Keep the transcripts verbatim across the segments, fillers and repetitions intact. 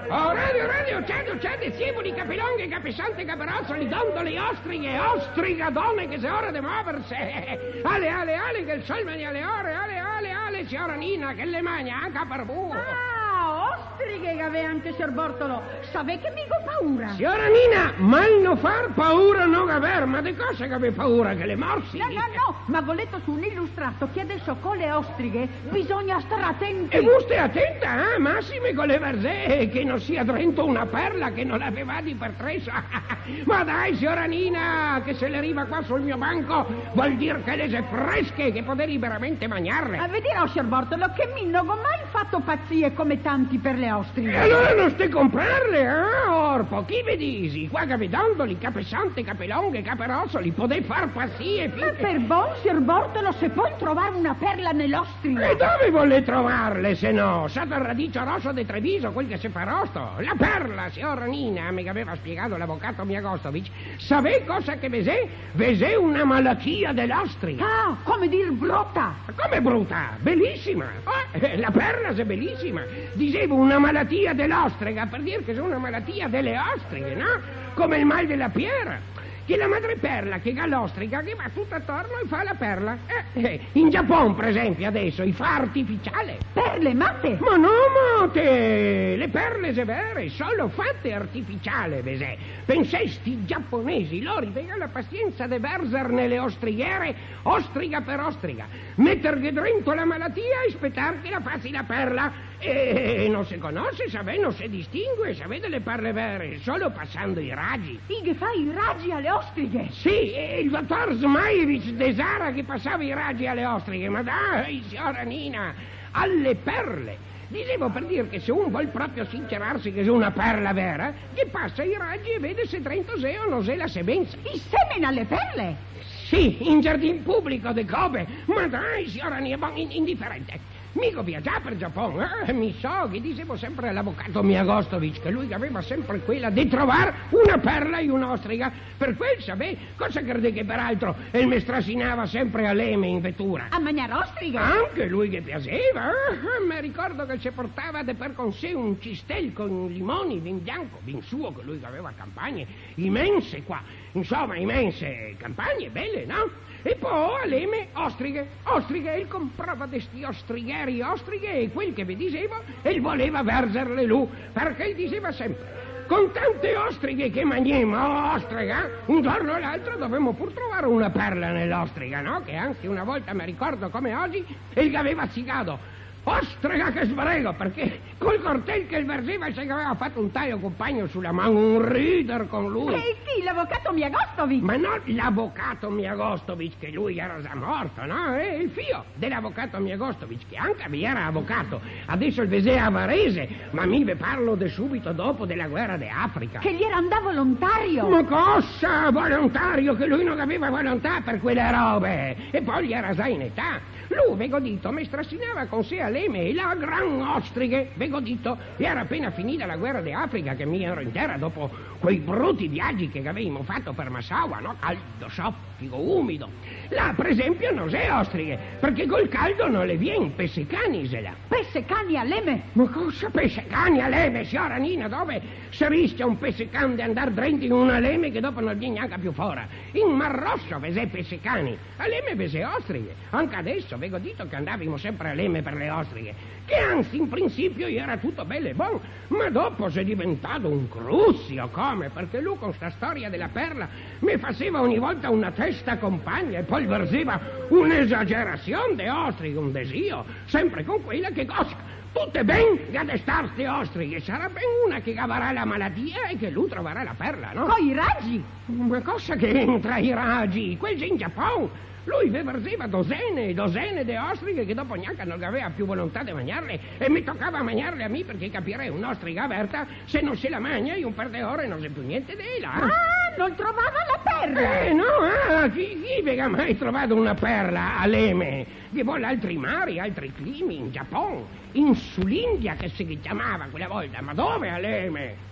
Oh, radio, radio, cede, cede, sieboli, capilonghe, capisante, caperozzoli, dondoli, ostrighe, ostriga, donne, che se ora di muoversi. Ale, ale, ale, che il sol mani alle ore, ale, ale, ale, signora Nina, che le magna anche per voi. Ah, ostrighe che aveva anche Sir Bortolo. Sapete che mica ho paura. Signora Nina, mal non far paura non aver, ma di cosa che avevi paura, che le morsi? No, no, no, ma ho letto su un illustrato che adesso con le ostrighe bisogna stare attenti. E voi stai attenta, eh? Massime con le verzee, che non sia dentro una perla che non l'aveva di per treso. Ma dai, signora Nina, che se le arriva qua sul mio banco vuol dire che le se fresche, che potete liberamente mangiarle. A vedere, Sir Bortolo, che mi non ho mai fatto pazzie come tanti per le ostrighe. E allora non stai comprarle, eh, Orpo? Chi vi disi? Qua capidondoli, capesante, capelonghe, caperozzoli, potete far pazzie, Ma finché... per buon Sir Bortolo, se puoi trovare una perla nell'ostriga. E dove vuole trovarle, se no? Sotto il radicio rosso di Treviso, quel che si fa rosto. La perla, signora Nina, mi aveva spiegato l'avvocato Miagostovic. Sapete cosa che vesè? Vesè una malattia dell'ostriga. Ah, come dir brutta. Come brutta? Bellissima. Eh, la perla è bellissima. Dicevo una malattia dell'ostriga, per dire che sono una malattia delle ostrighe, no? Come il mal della piera. Che la madreperla che ha l'ostriga che va tutto attorno e fa la perla. Eh, eh, in Giappone, per esempio, adesso, i fa artificiale. Perle matte. Ma no, mote! Le perle se vere, solo fatte artificiale, vesè. Pensai sti giapponesi, loro avevano la pazienza di verser nelle ostrighiere, ostriga per ostriga, metterghe dentro la malattia e aspettare che la faccia la perla. E non si conosce, sapete, non si distingue, sapete le perle vere, solo passando i raggi. I che fa i raggi alle ostrighe. Sì, e il dottor Zmajevic de Sara che passava i raggi alle ostrighe, ma dai, signora Nina, alle perle. Dicevo per dire che se uno vuol proprio sincerarsi che è una perla vera, che passa i raggi e vede se dentro se o non se la semenza. I semina alle perle? Sì, in giardin pubblico de Kobe. Ma dai, signora Nina, bon, in, indifferente. Mica viaggiare per Giappone, eh? Mi so che dicevo sempre all'avvocato Miagostovic che lui aveva sempre quella di trovare una perla e un'ostriga. Per quel, sapete, cosa crede che peraltro il me strassinava sempre a leme in vettura? A mangiare ostriga? Anche lui che piaceva, eh? Mi ricordo che ci portava de per con sé un cistel con limoni, vin bianco, vin suo, che lui aveva campagne immense qua. Insomma, immense campagne, belle, no? E poi a leme ostrighe, ostrighe, e comprava questi ostrighieri ostrighe e quel che vi dicevo, e voleva verserle lui, perché diceva sempre, con tante ostrighe che mangiamo ostriga, un giorno o l'altro dovremmo pur trovare una perla nell'ostriga, no? Che anche una volta mi ricordo come oggi, il che aveva zigato. Ostriga che sbrego, perché col cortel che il verseva se che aveva fatto un taglio compagno sulla mano, un rider con lui. E chi, l'avvocato Miagostovic? Ma non l'avvocato Miagostovic, che lui era già morto, no? È il figlio dell'avvocato Miagostovic, che anche era avvocato. Adesso il vesè a Varese, ma mi ve parlo de subito dopo della guerra d'Africa. Che gli era andato volontario. Ma cosa? Volontario, che lui non aveva volontà per quelle robe. E poi gli era già in età. Lui, ve godito, mi strassinava con sé a leme e la gran ostrighe, ve godito, e era appena finita la guerra d'Africa che mi ero in terra dopo quei brutti viaggi che avevamo fatto per Massaua, no? Caldo, soffico, umido. Là, per esempio, non c'è ostrighe, perché col caldo non le viene, pessecani se là. Pessecani a leme? Ma cosa pessecani a leme, signora Nina, dove si rischia un pessecan di andare dentro in una leme che dopo non viene neanche più fuori? In Mar Rosso vese pessecani, a leme vese ostrighe, anche adesso ve godito che andavamo sempre a leme per le ostrighe, che anzi in principio era tutto bello e buono, ma dopo si è diventato un cruzzio, come? Perché lui con sta storia della perla mi faceva ogni volta una testa compagna e poi verseva un'esagerazione de ostrighe, un desio, sempre con quella che cosa? Tutte ben da starste ostrighe, sarà ben una che cavarà la malattia e che lui troverà la perla, no? Con i raggi? Ma cosa che entra i raggi? Quel c'è in Giappone. Lui verseva dozene e dozene di ostrighe che dopo neanche non aveva più volontà di mangiarle e mi toccava mangiarle a me perché capirei un'ostriga aperta se non se la mangia io un per de ore non c'è più niente di là. Ah, non trovava la perla! Eh no, ah, chi, chi vi ha mai trovato una perla a leme? Vi vuole altri mari, altri climi, in Giappone, in sull'India che si chiamava quella volta, ma dove a leme?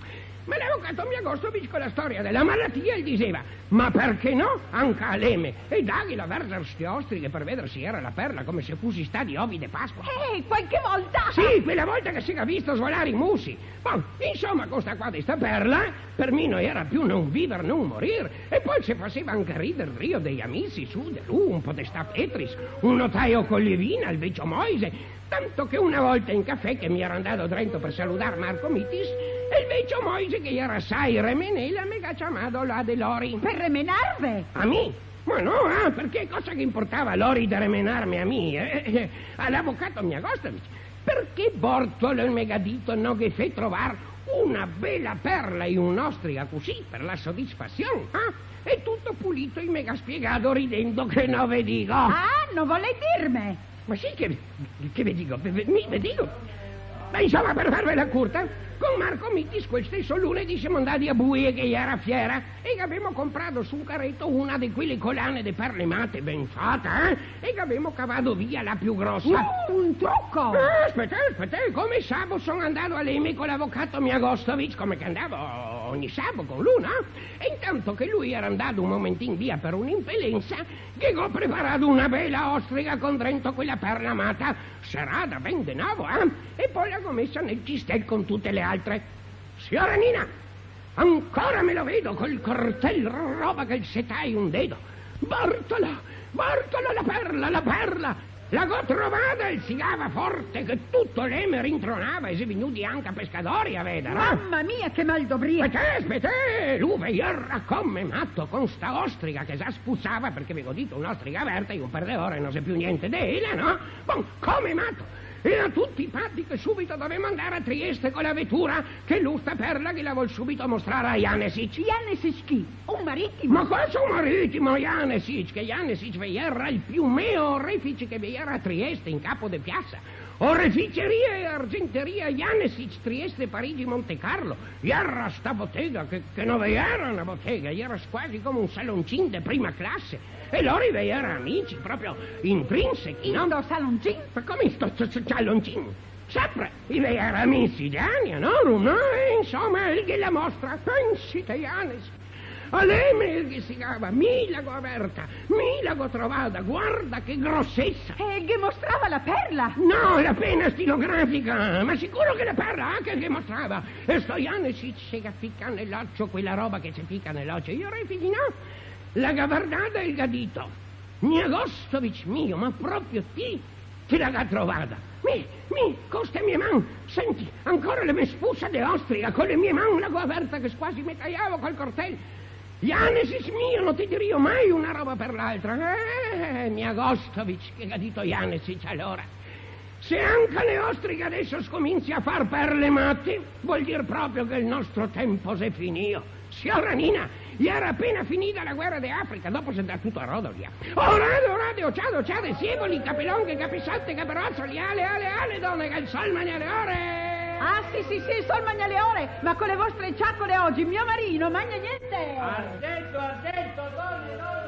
Ma l'avvocato Miagostovic con la storia della malattia gli diceva: ma perché no? Anche a Leme. E dagli la verza sti ostrighe per vedere se era la perla, come se fossi stati ovi de Pasqua. Ehi, qualche volta... Sì, quella volta che si era visto svolare i musi. Bon, insomma, questa qua di sta perla, per me non era più non vivere, non morire. E poi si faceva anche ridere il rio degli amici, su, de lu, un po' de sta Petris, un notaio con Lievina, il vecchio Moise. Tanto che una volta in caffè che mi ero andato dentro per salutare Marco Mitis, e il vecchio Moise che era assai remenela mi ha chiamato là de Lori. Per remenarve? A me? Ma no, ah, perché cosa che importava Lori di remenarmi a me? Eh, eh, all'avvocato Miagostovic. Perché Bortolo il megadito non che fe trovare una bella perla in un'ostrica così per la soddisfazione, eh? E tutto pulito e mega spiegato ridendo che non ve dico. Ah, non vuole dirmi? Ma sì che, che vi dico, mi vi dico. Ma insomma, per farvela curta, con Marco Mitis quel stesso lunedì siamo andati a Buie che era fiera e che abbiamo comprato su un carretto una di quelle collane di perle matte ben fatta, eh? E che abbiamo cavato via la più grossa. Uh, un trucco! Ah, aspetta, aspetta, come sabato sono andato a Leme con l'avvocato Miagostovic, come che andavo ogni sabato con lui, no? E intanto che lui era andato un momentino via per un'impelenza, che ho preparato una bella ostrica con dentro quella perla amata, serata ben de nuovo, eh? E poi l'ho messa nel cistel con tutte le altre. Signora Nina, ancora me lo vedo col cortello roba che il setai un dedo. Bartola, Bartola, la perla, la perla! La go trovata e si gava forte che tutto l'eme rintronava e si venuti anche a pescatori a vedere. Mamma mia, che mal d'obria! Aspetta, aspetta, l'uve era come matto con sta ostrica che sa spuzzava, perché vi ho detto un'ostrica aperta e un per le ore non sa più niente d'ella, no? Bon, come matto! E a tutti i patti che subito dovevamo andare a Trieste con la vettura, che l'usta perla che la vuol subito mostrare a Janesic. Janesic chi? Un marittimo? Ma cosa un marittimo, Janesic? Che Janesic era il più meo orefice che vi era a Trieste in capo de piazza. Oreficeria e argenteria Janesic, Trieste, Parigi, Monte Carlo. Era sta bottega che, che non era una bottega, era quasi come un saloncin de prima classe. E loro era amici, proprio intrinseci, no? In saloncin? Ma come sto saloncin? Sempre, i era amici di Ania, no? No, e insomma, il che la mostra, pensi te Janesic. A lei che si chiama Milago aperta, Milago trovata, guarda che grossezza. E che mostrava la perla? No, la penna stilografica, ma sicuro che la perla anche che mostrava. E sto Janesic si ficca nell'occhio quella roba che si ficca nell'occhio. Io repiti no, la gavardata e il gadito. Miagostovic mio, ma proprio ti, ti l'ha trovata. Mi, mi, con ste mie mani, senti, ancora le mie spuzza di ostrica, con le mie mani la aperta che quasi mi tagliavo col coltello. Janesic mio, non ti dirio mai una roba per l'altra. Eh, Miagostovic, che ha detto Janesic allora. Se anche le ostriche adesso scominci a far perle matte, vuol dire proprio che il nostro tempo si è finito. Signora Nina, gli era appena finita la guerra d'Africa, dopo si è andato tutto a rodo via. Orado, orado, ociado, ociade, sieboli, capelonghe, capisatte, caperozzoli, ale, ale, ale, donne, che il sol mangia le ore. Ah, sì, sì, sì, il sol mangia le ore, ma con le vostre ciaccole oggi, mio marino, mangia niente. Argento, argento, donne, donne.